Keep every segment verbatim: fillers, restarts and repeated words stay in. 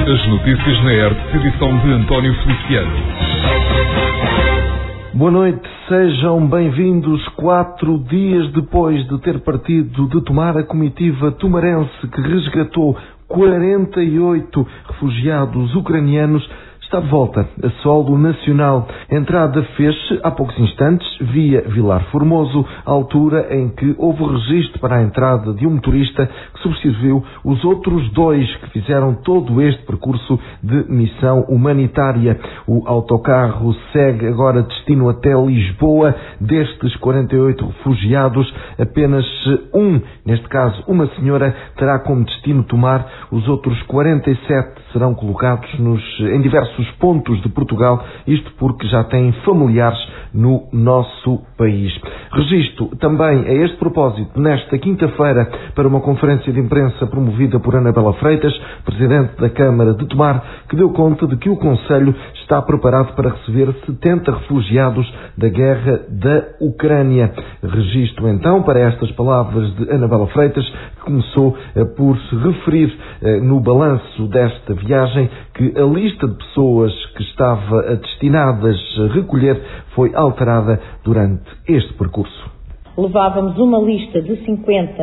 As notícias na R T P, edição de António Feliciano. Boa noite, sejam bem-vindos. Quatro dias depois de ter partido de Tomar, a comitiva tomarense que resgatou quarenta e oito refugiados ucranianos está de volta a solo nacional. A entrada fez-se há poucos instantes via Vilar Formoso, altura em que houve registro para a entrada de um motorista que substituiu os outros dois que fizeram todo este percurso de missão humanitária. O autocarro segue agora destino até Lisboa. Destes quarenta e oito refugiados, apenas um, neste caso uma senhora, terá como destino Tomar. Os outros quarenta e sete serão colocados nos, em diversos pontos de Portugal, isto porque já têm familiares no nosso país. Registro também a este propósito, nesta quinta-feira, para uma conferência de imprensa promovida por Anabela Freitas, Presidente da Câmara de Tomar, que deu conta de que o Conselho está preparado para receber setenta refugiados da guerra da Ucrânia. Registro então para estas palavras de Anabela Freitas, que começou eh, por se referir eh, no balanço desta viagem que a lista de pessoas que estava destinadas a recolher foi alterada durante este percurso. Levávamos uma lista de cinquenta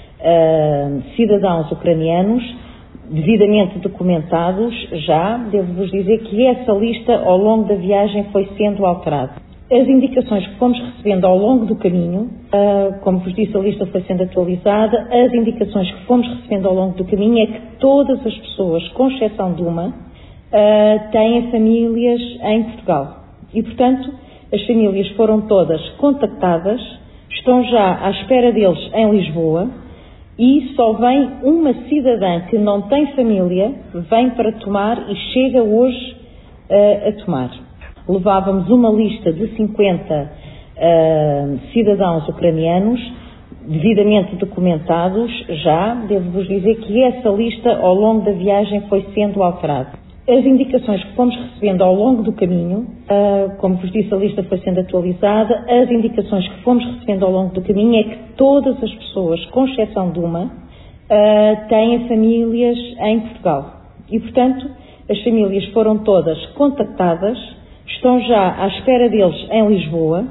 uh, cidadãos ucranianos devidamente documentados já. Devo-vos dizer que essa lista ao longo da viagem foi sendo alterada. As indicações que fomos recebendo ao longo do caminho, uh, como vos disse, a lista foi sendo atualizada. As indicações que fomos recebendo ao longo do caminho é que todas as pessoas, com exceção de uma, uh, têm famílias em Portugal. E, portanto, as famílias foram todas contactadas, estão já à espera deles em Lisboa, e só vem uma cidadã que não tem família, vem para Tomar e chega hoje uh, a Tomar. Levávamos uma lista de cinquenta uh, cidadãos ucranianos devidamente documentados já. Devo-vos dizer que essa lista ao longo da viagem foi sendo alterada. As indicações que fomos recebendo ao longo do caminho, uh, como vos disse, a lista foi sendo atualizada. As indicações que fomos recebendo ao longo do caminho é que todas as pessoas, com exceção de uma, uh, têm famílias em Portugal. E, portanto, as famílias foram todas contactadas, estão já à espera deles em Lisboa,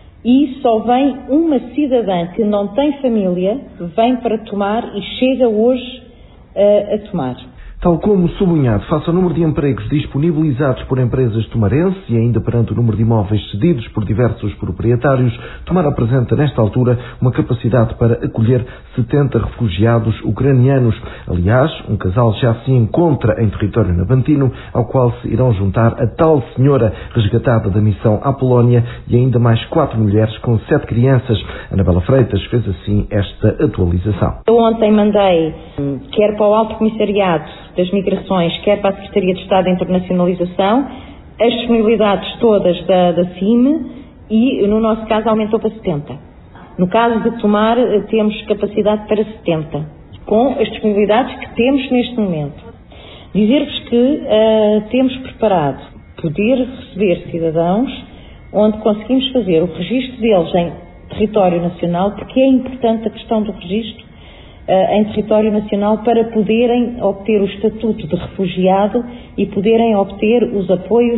e só vem uma cidadã que não tem família, vem para Tomar e chega hoje uh, a Tomar. Tal como sublinhado, face ao número de empregos disponibilizados por empresas tomarenses e ainda perante o número de imóveis cedidos por diversos proprietários, Tomar apresenta nesta altura uma capacidade para acolher setenta refugiados ucranianos. Aliás, um casal já se encontra em território navantino, ao qual se irão juntar a tal senhora resgatada da missão à Polónia e ainda mais quatro mulheres com sete crianças. Anabela Freitas fez assim esta atualização. Eu ontem mandei, quer para o Alto Comissariado das Migrações, quer para a Secretaria de Estado da Internacionalização, as disponibilidades todas da, da C I M, e no nosso caso aumentou para setenta. No caso de Tomar, temos capacidade para setenta, com as disponibilidades que temos neste momento. Dizer-vos que uh, temos preparado poder receber cidadãos onde conseguimos fazer o registro deles em território nacional, porque é importante a questão do registro Uh, em território nacional para poderem obter o estatuto de refugiado e poderem obter os apoios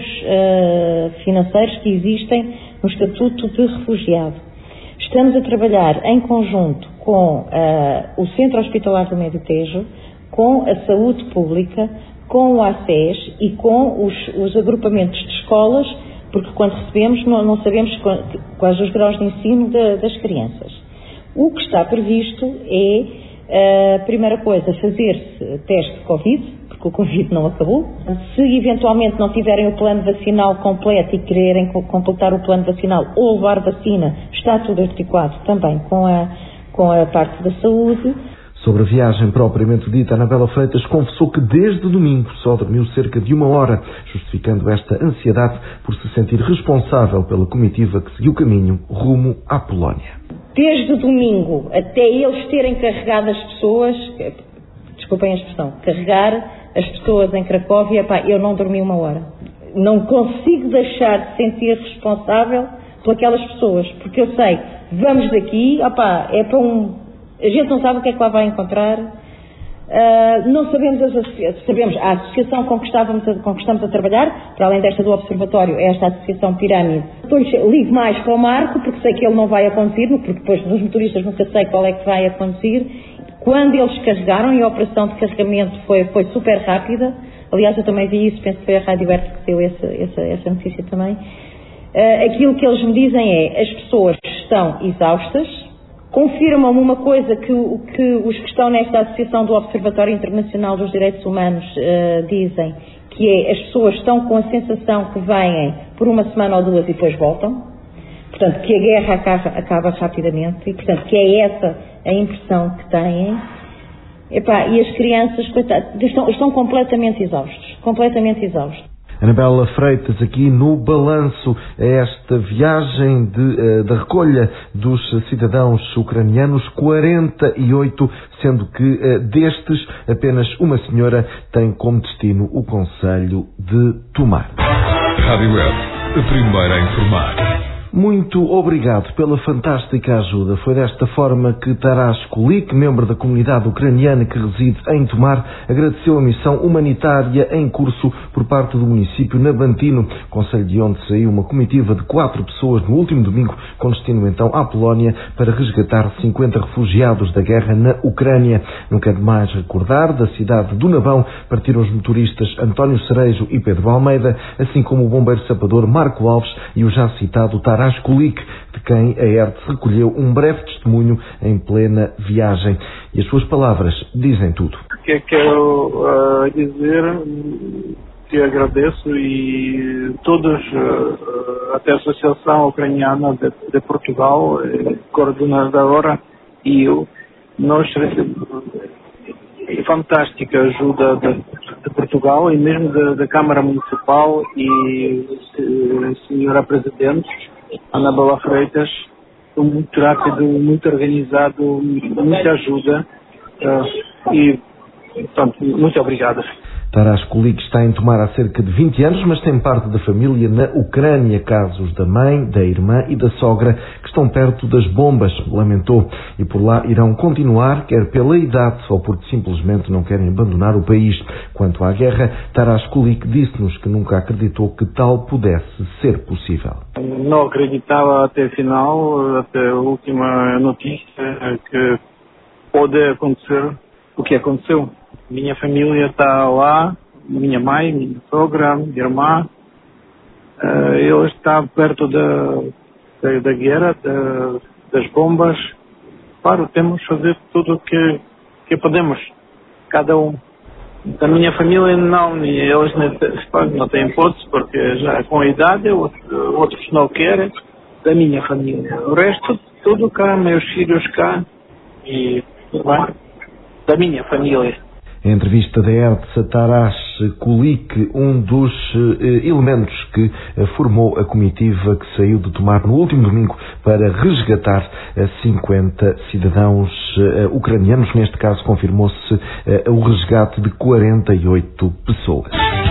uh, financeiros que existem no estatuto de refugiado. Estamos a trabalhar em conjunto com uh, o Centro Hospitalar do Médio Tejo, com a Saúde Pública, com o A C E S e com os, os agrupamentos de escolas, porque quando recebemos não, não sabemos quais os graus de ensino de, das crianças. O que está previsto é a primeira coisa, fazer-se teste de Covid, porque o Covid não acabou. Se eventualmente não tiverem o plano vacinal completo e quererem completar o plano vacinal ou levar vacina, está tudo articulado também com a, com a parte da saúde. Sobre a viagem propriamente dita, Anabela Freitas confessou que desde domingo só dormiu cerca de uma hora, justificando esta ansiedade por se sentir responsável pela comitiva que seguiu o caminho rumo à Polónia. Desde domingo até eles terem carregado as pessoas, desculpem a expressão, carregar as pessoas em Cracóvia, pá, eu não dormi uma hora. Não consigo deixar de sentir responsável por aquelas pessoas, porque eu sei, vamos daqui, opá, é para um... A gente não sabe o que é que lá vai encontrar, Uh, não sabemos, as associa- sabemos a associação com que, estávamos a, com que estamos a trabalhar, para além desta do Observatório, é esta Associação Pirâmide. Depois ligo mais para o Marco, porque sei que ele não vai acontecer, porque depois dos motoristas nunca sei qual é que vai acontecer. Quando eles carregaram, e a operação de carregamento foi, foi super rápida, aliás eu também vi isso, penso que foi a Rádio Berto que deu essa, essa, essa notícia também, uh, aquilo que eles me dizem é, as pessoas estão exaustas, confirmam-me uma coisa que, que os que estão nesta Associação do Observatório Internacional dos Direitos Humanos uh, dizem, que é, as pessoas estão com a sensação que vêm por uma semana ou duas e depois voltam, portanto, que a guerra acaba, acaba rapidamente, e portanto, que é essa a impressão que têm. Epá, e as crianças, coitadas, estão, estão completamente exaustos, completamente exaustos. Anabela Freitas, aqui no balanço a esta viagem de, da recolha dos cidadãos ucranianos, quarenta e oito, sendo que destes apenas uma senhora tem como destino o concelho de Tomar. Rádio Web, a primeira a informar. Muito obrigado pela fantástica ajuda. Foi desta forma que Taras Kulik, membro da comunidade ucraniana que reside em Tomar, agradeceu a missão humanitária em curso por parte do município Nabantino, concelho de onde saiu uma comitiva de quatro pessoas no último domingo, com destino então à Polónia, para resgatar cinquenta refugiados da guerra na Ucrânia. Não quer demais recordar, da cidade do Nabão partiram os motoristas António Cerejo e Pedro Almeida, assim como o bombeiro sapador Marco Alves e o já citado Taras Kulik, de quem a E R T recolheu um breve testemunho em plena viagem. E as suas palavras dizem tudo. O que quero uh, dizer, que agradeço, e todos, uh, até a Associação Ucraniana de, de Portugal, eh, coordenadora, e eu, nós recebemos fantástica ajuda de, de Portugal e mesmo da, da Câmara Municipal e a senhora Presidente, Anabela Freitas, muito rápido, muito organizado, muita ajuda uh, e, portanto, muito obrigado. Taras Kulik está em Tomar há cerca de vinte anos, mas tem parte da família na Ucrânia, casos da mãe, da irmã e da sogra que estão perto das bombas, lamentou, e por lá irão continuar, quer pela idade ou porque simplesmente não querem abandonar o país. Quanto à guerra, Taras Kulik disse-nos que nunca acreditou que tal pudesse ser possível. Não acreditava até o final, até a última notícia, que pode acontecer o que aconteceu. Minha família está lá, minha mãe, minha sogra, minha irmã. Uh, eu estou perto da, da, da guerra, da, das bombas. Claro, temos que fazer tudo o que, que podemos, cada um. Da minha família, não, eles não, não têm hipótese, porque já com a idade, outros não querem. Da minha família. O resto, tudo cá, meus filhos cá, e tudo bem. Da minha família. A entrevista da E R T a Taras Kulik, um dos eh, elementos que eh, formou a comitiva que saiu de Tomar no último domingo para resgatar eh, cinquenta cidadãos eh, ucranianos. Neste caso confirmou-se eh, o resgate de quarenta e oito pessoas.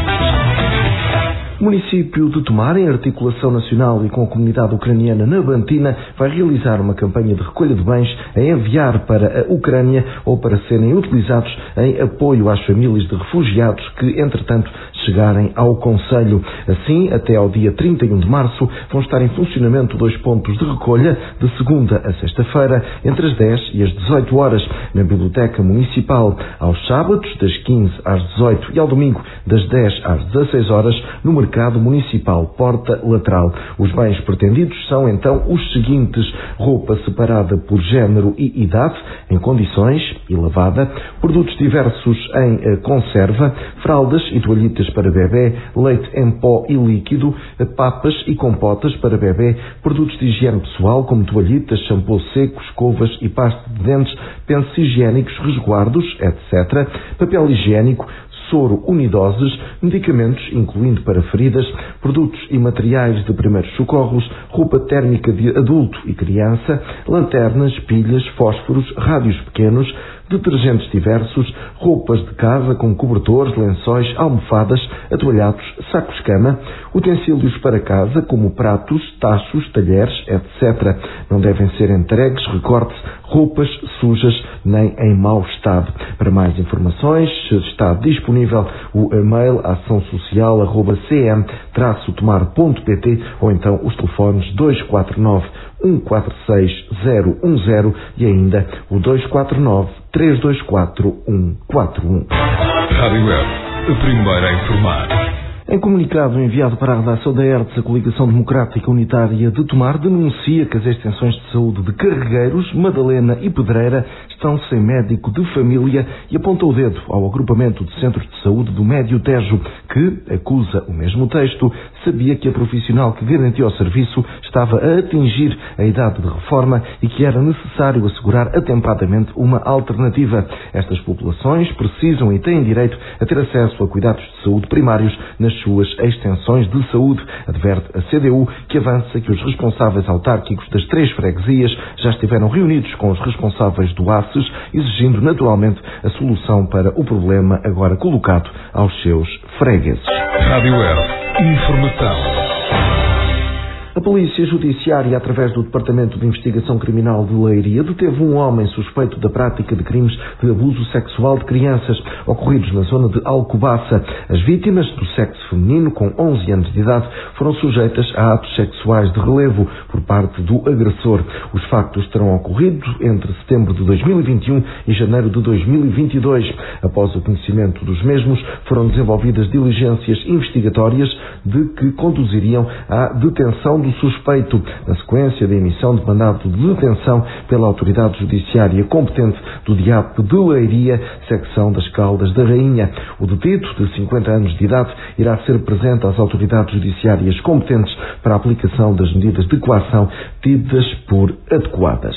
O município de Tomar, em articulação nacional e com a comunidade ucraniana Nabantina, vai realizar uma campanha de recolha de bens a enviar para a Ucrânia ou para serem utilizados em apoio às famílias de refugiados que, entretanto, chegarem ao concelho. Assim, até ao dia trinta e um de março, vão estar em funcionamento dois pontos de recolha, de segunda a sexta-feira, entre as dez e as dezoito horas, na Biblioteca Municipal, aos sábados, das quinze às dezoito e ao domingo, das dez às dezasseis horas, no Mercado Municipal Porta Lateral. Os bens pretendidos são então os seguintes: roupa separada por género e idade, em condições e lavada, produtos diversos em eh, conserva, fraldas e toalhitas para bebê, leite em pó e líquido, papas e compotas para bebê, produtos de higiene pessoal como toalhitas, shampoo seco, escovas e pasta de dentes, pensos higiênicos, resguardos, etcétera, papel higiênico, soro unidoses, medicamentos, incluindo para feridas, produtos e materiais de primeiros socorros, roupa térmica de adulto e criança, lanternas, pilhas, fósforos, rádios pequenos, detergentes diversos, roupas de casa com cobertores, lençóis, almofadas, atoalhados, sacos-cama, utensílios para casa como pratos, tachos, talheres, etcétera. Não devem ser entregues recortes roupas sujas nem em mau estado. Para mais informações está disponível o e-mail ação social arroba c m traço tomar ponto p t ou então os telefones dois quatro nove, um quatro seis, zero um zero e ainda o dois quatro nove, três dois quatro, um quatro um. Rádio Web, a primeira a informar. Em comunicado enviado para a redação da E R T S, a Coligação Democrática Unitária de Tomar denuncia que as extensões de saúde de Carregueiros, Madalena e Pedreira estão sem médico de família e aponta o dedo ao agrupamento de centros de saúde do Médio Tejo, que, acusa o mesmo texto, sabia que a profissional que garantiu o serviço estava a atingir a idade de reforma e que era necessário assegurar atempadamente uma alternativa. Estas populações precisam e têm direito a ter acesso a cuidados de saúde primários nas suas extensões de saúde, adverte a C D U, que avança que os responsáveis autárquicos das três freguesias já estiveram reunidos com os responsáveis do A C E S, exigindo naturalmente a solução para o problema agora colocado aos seus fregueses. Rádio Web, informação. A Polícia Judiciária, através do Departamento de Investigação Criminal de Leiria, deteve um homem suspeito da prática de crimes de abuso sexual de crianças ocorridos na zona de Alcobaça. As vítimas, do sexo feminino, com onze anos de idade, foram sujeitas a atos sexuais de relevo por parte do agressor. Os factos terão ocorrido entre setembro de dois mil e vinte e um e janeiro de dois mil e vinte e dois. Após o conhecimento dos mesmos, foram desenvolvidas diligências investigatórias de que conduziriam à detenção do suspeito, na sequência da emissão de mandado de detenção pela autoridade judiciária competente do D I A P de Leiria, secção das Caldas da Rainha. O detido, de cinquenta anos de idade, irá ser presente às autoridades judiciárias competentes para a aplicação das medidas de coação tidas por adequadas.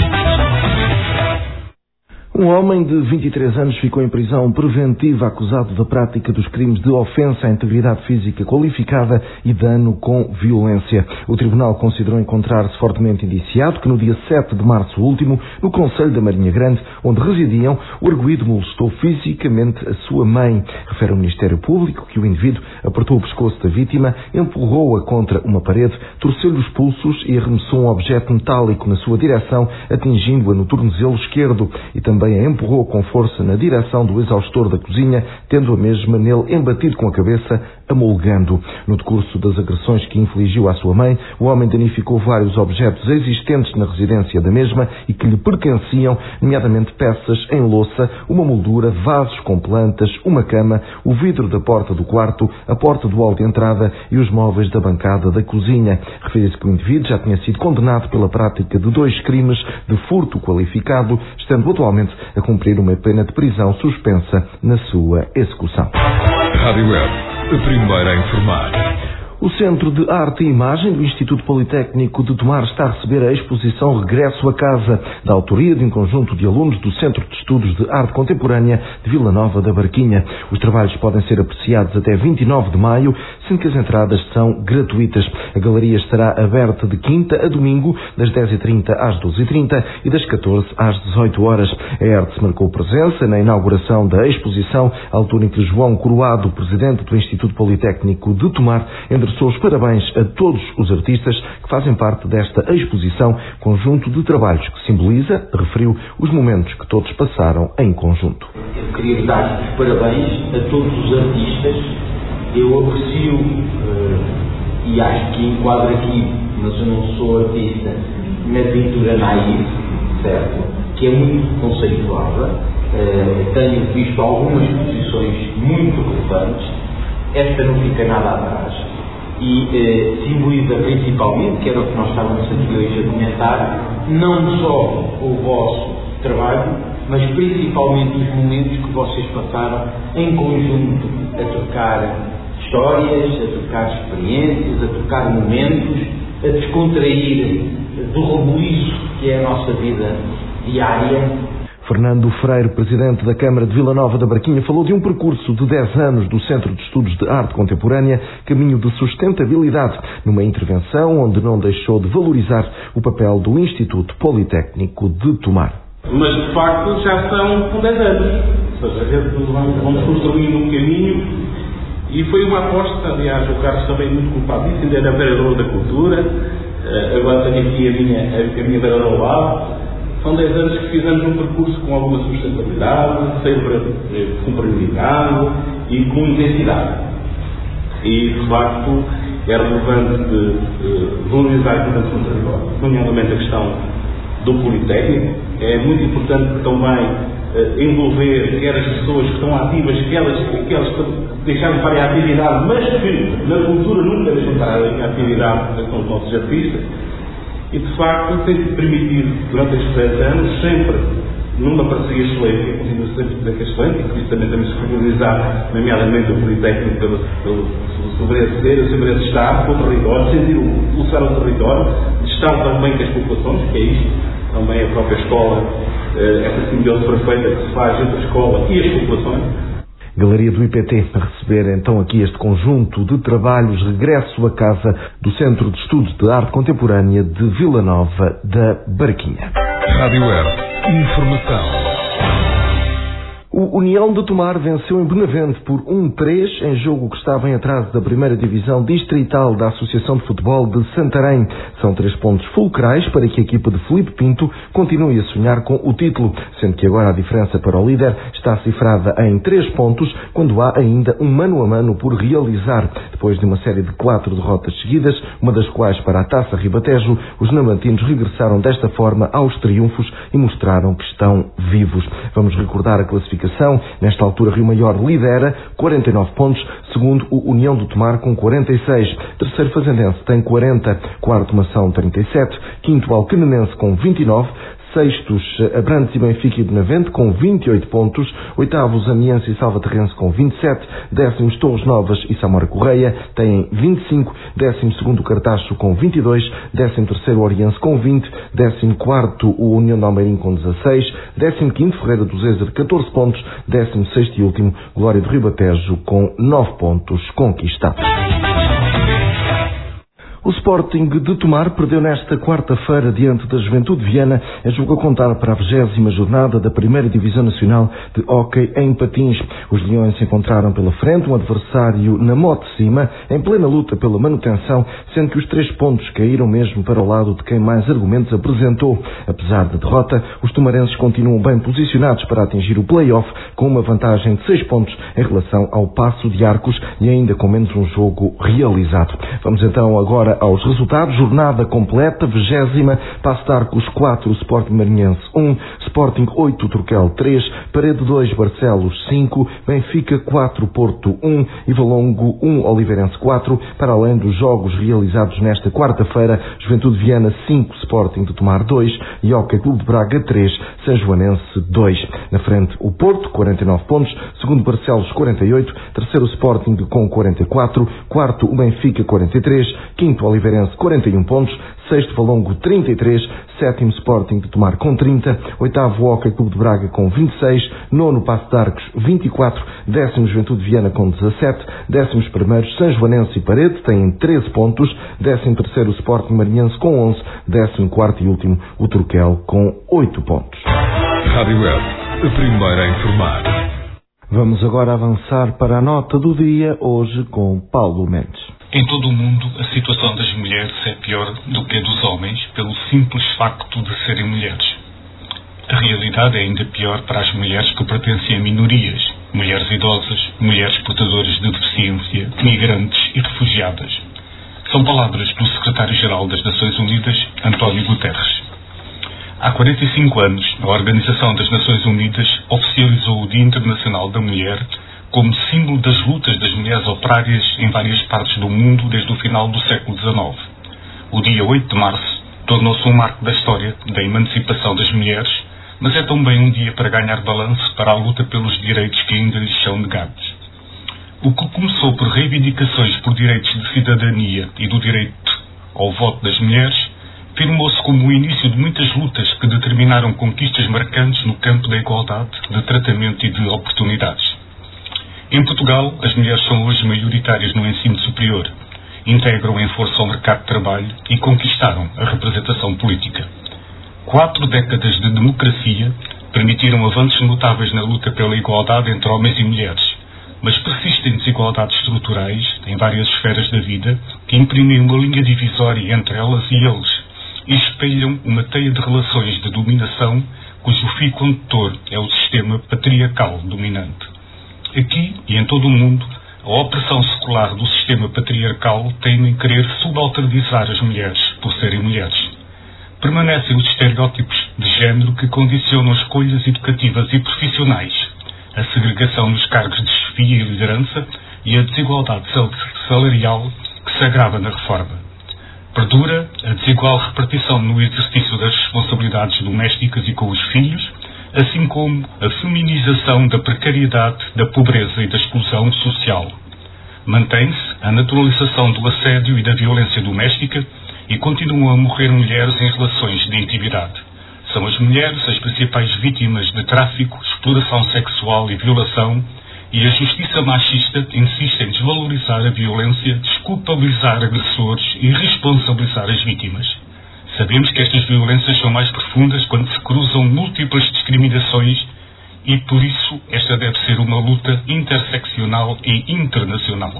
Um homem de vinte e três anos ficou em prisão preventiva acusado da prática dos crimes de ofensa à integridade física qualificada e dano com violência. O Tribunal considerou encontrar-se fortemente indiciado que no dia sete de março último, no Concelho da Marinha Grande, onde residiam, o arguido molestou fisicamente a sua mãe. Refere o Ministério Público que o indivíduo apertou o pescoço da vítima, empurrou-a contra uma parede, torceu-lhe os pulsos e arremessou um objeto metálico na sua direção, atingindo-a no tornozelo esquerdo, e também a empurrou com força na direção do exaustor da cozinha, tendo a mesma nele embatido com a cabeça, amolgando. No decurso das agressões que infligiu à sua mãe, o homem danificou vários objetos existentes na residência da mesma e que lhe pertenciam, nomeadamente peças em louça, uma moldura, vasos com plantas, uma cama, o vidro da porta do quarto, a porta do hall de entrada e os móveis da bancada da cozinha. Refere-se que o indivíduo já tinha sido condenado pela prática de dois crimes de furto qualificado, estando atualmente a cumprir uma pena de prisão suspensa na sua execução. Rádio Web, a primeira a informar. O Centro de Arte e Imagem do Instituto Politécnico de Tomar está a receber a exposição Regresso a Casa, da autoria de um conjunto de alunos do Centro de Estudos de Arte Contemporânea de Vila Nova da Barquinha. Os trabalhos podem ser apreciados até vinte e nove de maio, sendo que as entradas são gratuitas. A galeria estará aberta de quinta a domingo, das dez e trinta às doze e trinta e das catorze às dezoito horas. A E R T S marcou presença na inauguração da exposição, à altura em que João Coroado, presidente do Instituto Politécnico de Tomar, endereçou os parabéns a todos os artistas que fazem parte desta exposição, conjunto de trabalhos que simboliza, referiu, os momentos que todos passaram em conjunto. Eu queria dar os parabéns a todos os artistas. Eu aprecio uh, e acho que enquadro aqui, mas eu não sou artista, na pintura naive, certo? Que é muito conceituada. Uh, tenho visto algumas exposições muito relevantes. Esta não fica nada atrás. E eh, simboliza principalmente, que era o que nós estávamos aqui hoje a comentar, não só o vosso trabalho, mas principalmente os momentos que vocês passaram em conjunto a trocar histórias, a trocar experiências, a trocar momentos, a descontrair do rebuliço que é a nossa vida diária. Fernando Freire, presidente da Câmara de Vila Nova da Barquinha, falou de um percurso de dez anos do Centro de Estudos de Arte Contemporânea, caminho de sustentabilidade, numa intervenção onde não deixou de valorizar o papel do Instituto Politécnico de Tomar. Mas, de facto, já são com dez anos. Ou seja, vamos construindo um caminho e foi uma aposta. Aliás, o Carlos também é muito culpado disso, ainda era vereador da Cultura, agora tenho aqui a minha, a minha vereadora ao lado. São dez anos que fizemos um percurso com alguma sustentabilidade, sempre eh, compreendido e com intensidade. E, de facto, é relevante de, de valorizar a importância do território, nomeadamente a questão do Politécnico. É muito importante também eh, envolver quer as pessoas que estão ativas, que elas, que elas deixaram para a atividade, mas que na cultura nunca deixam para a atividade, que são os nossos artistas. E, de facto, tem-se permitido, durante estes dez anos, sempre numa parceria excelente, que continua sempre a dizer que é excelente, e que isso também temos que valorizar, nomeadamente o Politécnico, pelo, pelo soberano ser, o soberano estar com o território, sentir o pulsar o território, estar também com as populações, que é isto, também a própria escola, essa simbiose perfeita que se faz entre a escola e as populações. Galeria do I P T a receber então aqui este conjunto de trabalhos Regresso à Casa do Centro de Estudos de Arte Contemporânea de Vila Nova da Barquinha. Rádio Air. Informação. O União de Tomar venceu em Benavente por um três em jogo que estava em atraso da primeira divisão distrital da Associação de Futebol de Santarém. São três pontos fulcrais para que a equipa de Filipe Pinto continue a sonhar com o título, sendo que agora a diferença para o líder está cifrada em três pontos, quando há ainda um mano a mano por realizar. Depois de uma série de quatro derrotas seguidas, uma das quais para a Taça Ribatejo, os namantinos regressaram desta forma aos triunfos e mostraram que estão vivos. Vamos recordar a classificação. Nesta altura, Rio Maior lidera, quarenta e nove pontos, segundo o União do Tomar com quarenta e seis. Terceiro Fazendense tem quarenta, quarto Mação trinta e sete, quinto Alcanenense com vinte e nove, sextos Abrantes e Benfica e Benavente com vinte e oito pontos, oitavos Amiense e Salvaterrense com vinte e sete, décimos Torres Novas e Samora Correia têm vinte e cinco, décimo segundo Cartacho com vinte e dois, décimo terceiro Oriense com vinte, décimo quarto o União de Almeirim com dezasseis, décimo quinto Ferreira do Zezer catorze pontos, décimo sexto e último Glória do Ribatejo com nove pontos conquistados. O Sporting de Tomar perdeu nesta quarta-feira diante da Juventude Viana a jogo a contar para a vigésima jornada da primeira Divisão Nacional de Hóquei em Patins. Os Leões encontraram pela frente um adversário na moto de cima, em plena luta pela manutenção, sendo que os três pontos caíram mesmo para o lado de quem mais argumentos apresentou. Apesar da derrota, os tomarenses continuam bem posicionados para atingir o play-off com uma vantagem de seis pontos em relação ao Paço de Arcos e ainda com menos um jogo realizado. Vamos então agora aos resultados. Jornada completa, vigésima, Paço de Arcos quatro, Sporting Marinhense um, Sporting oito, Turquel três, Parede dois, Barcelos cinco, Benfica quatro, Porto um e Valongo um, Oliveirense quatro, para além dos jogos realizados nesta quarta-feira, Juventude Viana cinco, Sporting de Tomar dois e Hóquei Clube de Braga três, São Joanense dois. Na frente o Porto, quarenta e nove pontos, segundo Barcelos quarenta e oito, terceiro Sporting com quarenta e quatro, quarto o Benfica quarenta e três, quinto Oliveirense quarenta e um pontos, sexto Valongo trinta e três, sétimo Sporting de Tomar com trinta, oitavo Hóquei Clube de Braga com vinte e seis, nono Paço de Arcos vinte e quatro, décimo Juventude Viana com dezassete, décimos primeiros São Joanense e Parede têm treze pontos, décimo terceiro Sporting Marinhense com onze, décimo quarto e último o Turquel com oito pontos. Rádio Web, a primeira a informar. Vamos agora avançar para a nota do dia, hoje com Paulo Mendes. Em todo o mundo, a situação das mulheres é pior do que a dos homens, pelo simples facto de serem mulheres. A realidade é ainda pior para as mulheres que pertencem a minorias, mulheres idosas, mulheres portadoras de deficiência, migrantes e refugiadas. São palavras do secretário-geral das Nações Unidas, António Guterres. Há quarenta e cinco anos, a Organização das Nações Unidas oficializou o Dia Internacional da Mulher como símbolo das lutas das mulheres operárias em várias partes do mundo desde o final do século dezenove. O dia oito de março tornou-se um marco da história da emancipação das mulheres, mas é também um dia para ganhar balanço para a luta pelos direitos que ainda lhes são negados. O que começou por reivindicações por direitos de cidadania e do direito ao voto das mulheres, firmou-se como o início de muitas lutas que determinaram conquistas marcantes no campo da igualdade, de tratamento e de oportunidades. Em Portugal, as mulheres são hoje maioritárias no ensino superior, integram em força ao mercado de trabalho e conquistaram a representação política. Quatro décadas de democracia permitiram avanços notáveis na luta pela igualdade entre homens e mulheres, mas persistem desigualdades estruturais em várias esferas da vida que imprimem uma linha divisória entre elas e eles, e espelham uma teia de relações de dominação cujo fio condutor é o sistema patriarcal dominante. Aqui e em todo o mundo, a opressão secular do sistema patriarcal tem em querer subalternizar as mulheres por serem mulheres. Permanecem os estereótipos de género que condicionam escolhas educativas e profissionais, a segregação nos cargos de chefia e liderança e a desigualdade salarial que se agrava na reforma. Perdura a desigual repartição no exercício das responsabilidades domésticas e com os filhos, assim como a feminização da precariedade, da pobreza e da exclusão social. Mantém-se a naturalização do assédio e da violência doméstica e continuam a morrer mulheres em relações de intimidade. São as mulheres as principais vítimas de tráfico, exploração sexual e violação, e a justiça machista insiste em desvalorizar a violência, desculpabilizar agressores e responsabilizar as vítimas. Sabemos que estas violências são mais profundas quando se cruzam múltiplas discriminações e, por isso, esta deve ser uma luta interseccional e internacional.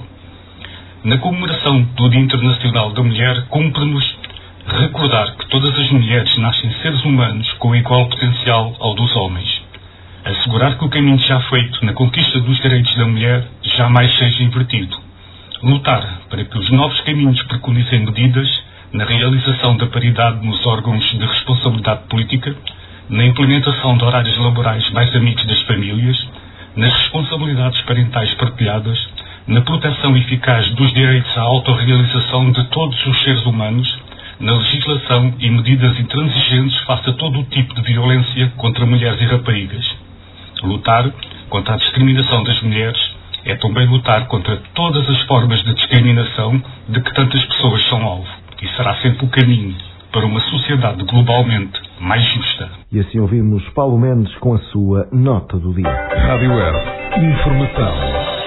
Na comemoração do Dia Internacional da Mulher, cumpre-nos recordar que todas as mulheres nascem seres humanos com igual potencial ao dos homens. Assegurar que o caminho já feito na conquista dos direitos da mulher jamais seja invertido. Lutar para que os novos caminhos preconizem medidas na realização da paridade nos órgãos de responsabilidade política, na implementação de horários laborais mais amigos das famílias, nas responsabilidades parentais partilhadas, na proteção eficaz dos direitos à autorrealização de todos os seres humanos, na legislação e medidas intransigentes face a todo o tipo de violência contra mulheres e raparigas. Lutar contra a discriminação das mulheres é também lutar contra todas as formas de discriminação de que tantas pessoas são alvo, e será sempre o caminho para uma sociedade globalmente mais justa. E assim ouvimos Paulo Mendes com a sua nota do dia. Rádio Web. Informação.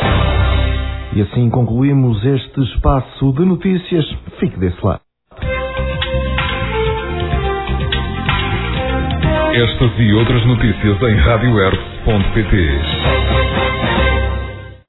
E assim concluímos este espaço de notícias. Fique desse lado. Estas e outras notícias em rádio web ponto pt.